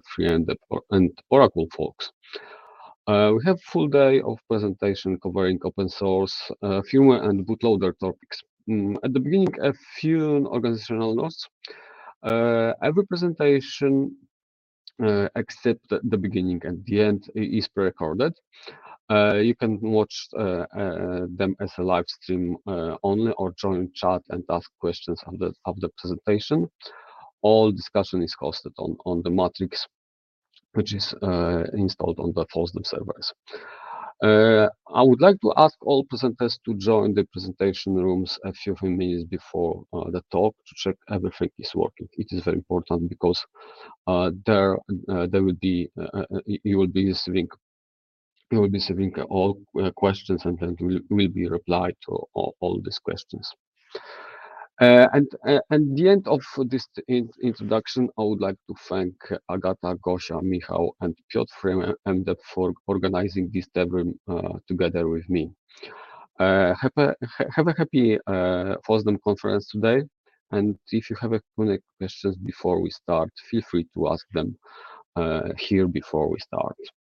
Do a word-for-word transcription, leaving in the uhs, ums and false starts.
Free and, the, and Oracle folks. Uh, we have full day of presentation covering open source, uh, firmware, and bootloader topics. Mm, at the beginning, a few organizational notes. Uh, every presentation, uh, except the, the beginning and the end, is pre-recorded. Uh, you can watch uh, uh, them as a live stream uh, only, or join chat and ask questions of the of the presentation. All discussion is hosted on on the Matrix, which is uh, installed on the FOSDEM servers. Uh, I would like to ask all presenters to join the presentation rooms a few minutes before uh, the talk to check everything is working. It is very important because uh, there uh, there will be uh, uh, you will be receiving you will be receiving all uh, questions, and then will will be replied to all, all these questions. Uh, and uh, at the end of this in introduction, I would like to thank Agata, Gosia, Michał, and Piotr from M D E P for organizing this program uh, together with me. Uh, have, a, have a happy uh, FOSDEM conference today. And if you have any questions before we start, feel free to ask them uh, here before we start.